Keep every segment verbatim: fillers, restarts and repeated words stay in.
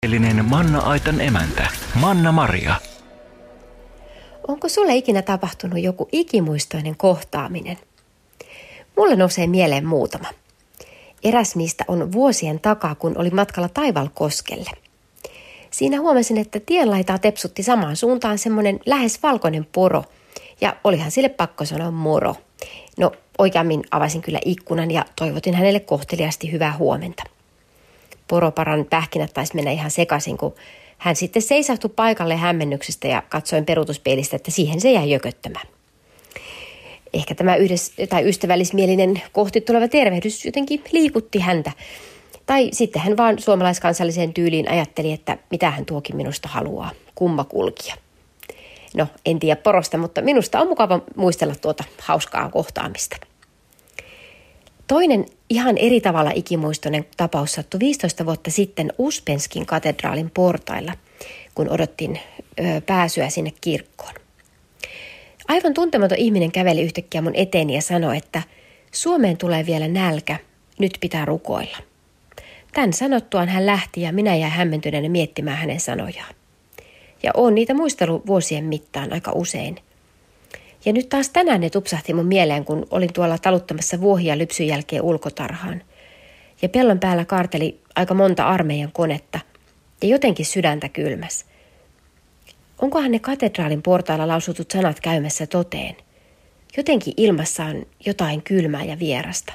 Lapsenmielinen Manna-aitan emäntä, Manna-Maria. Onko sulle ikinä tapahtunut joku ikimuistoinen kohtaaminen? Mulle nousee mieleen muutama. Eräs niistä on vuosien takaa, kun oli matkalla Taivalkoskelle. Siinä huomasin, että tienlaitaa tepsutti samaan suuntaan semmoinen lähes valkoinen poro, ja olihan sille pakko sanoa moro. No, oikeammin avasin kyllä ikkunan ja toivotin hänelle kohteliasti hyvää huomenta. Poroparan pähkinät taisi mennä ihan sekaisin, kun hän sitten seisahtui paikalle hämmennyksestä ja katsoin peruutuspeilistä, että siihen se jäi jököttämään. Ehkä tämä yhdessä, tai ystävällismielinen kohti tuleva tervehdys jotenkin liikutti häntä. Tai sitten hän vaan suomalaiskansalliseen tyyliin ajatteli, että mitä hän tuokin minusta haluaa, kumma kulkija. No, en tiedä porosta, mutta minusta on mukava muistella tuota hauskaa kohtaamista. Toinen ihan eri tavalla ikimuistoinen tapaus sattui viisitoista vuotta sitten Uspenskin katedraalin portailla, kun odottin ö, pääsyä sinne kirkkoon. Aivan tuntematon ihminen käveli yhtäkkiä mun eteeni ja sanoi, että Suomeen tulee vielä nälkä, nyt pitää rukoilla. Tän sanottuaan hän lähti ja minä jäin hämmentyneenä miettimään hänen sanojaan. Ja oon niitä muistellut vuosien mittaan aika usein. Ja nyt taas tänään ne tupsahti mun mieleen, kun olin tuolla taluttamassa vuohia lypsyn jälkeen ulkotarhaan. Ja pellon päällä kaarteli aika monta armeijan konetta ja jotenkin sydäntä kylmäs. Onkohan ne katedraalin portailla lausutut sanat käymässä toteen? Jotenkin ilmassa on jotain kylmää ja vierasta.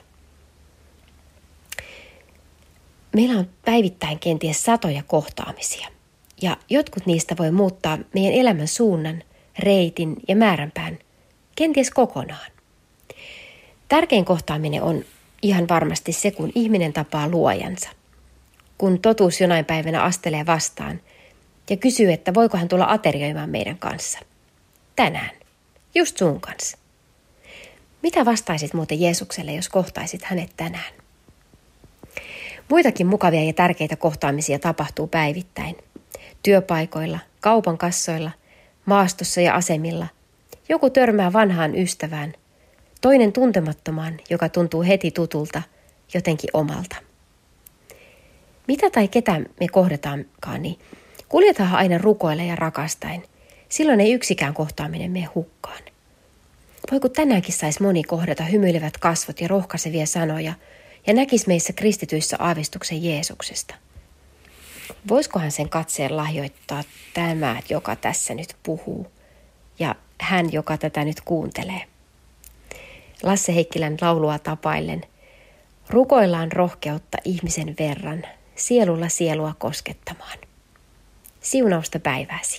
Meillä on päivittäin kenties satoja kohtaamisia. Ja jotkut niistä voi muuttaa meidän elämän suunnan, reitin ja määränpään, kenties kokonaan. Tärkein kohtaaminen on ihan varmasti se, kun ihminen tapaa luojansa. Kun totuus jonain päivänä astelee vastaan ja kysyy, että voiko hän tulla aterioimaan meidän kanssa. Tänään. Just sun kanssa. Mitä vastaisit muuten Jeesukselle, jos kohtaisit hänet tänään? Muitakin mukavia ja tärkeitä kohtaamisia tapahtuu päivittäin. Työpaikoilla, kaupan kassoilla, maastossa ja asemilla. Joku törmää vanhaan ystävään, toinen tuntemattomaan, joka tuntuu heti tutulta, jotenkin omalta. Mitä tai ketä me kohdataankaan, niin kuljetaan aina rukoilla ja rakastaen. Silloin ei yksikään kohtaaminen mene hukkaan. Voi kun tänäänkin saisi moni kohdata hymyilevät kasvot ja rohkaisevia sanoja ja näkisi meissä kristityissä aavistuksen Jeesuksesta. Voisikohan sen katseen lahjoittaa tämä, joka tässä nyt puhuu, ja hän, joka tätä nyt kuuntelee. Lasse Heikkilän laulua tapaillen. Rukoillaan rohkeutta ihmisen verran, sielulla sielua koskettamaan. Siunausta päivääsi.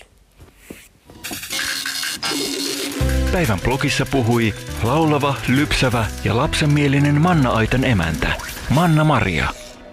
Päivän blogissa puhui laulava, lypsävä ja lapsenmielinen Manna-aitan emäntä, Manna-Maria.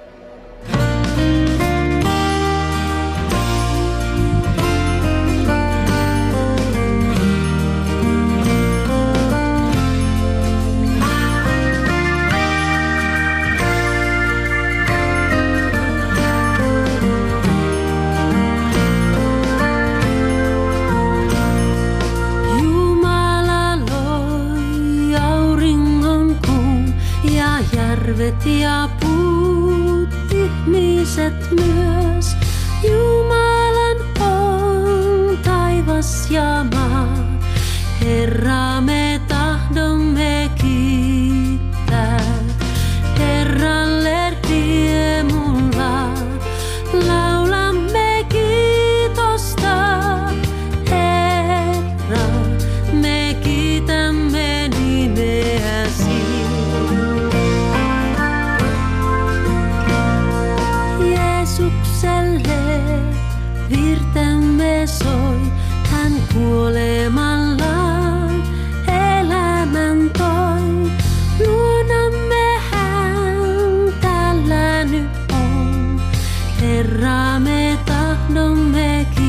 Järvet ja puut, ihmiset myös. Jumalan on taivas ja maa. Herra, me tahdomme kiittää. Herralle riemulla laulamme kiitosta. Herra, me kiitämme nimeäsi. Jeesukselle virtemme soi, hän kuolemallaan elämän toi. Luonamme hän täällä nyt on, Herra me tahdomme kiittää.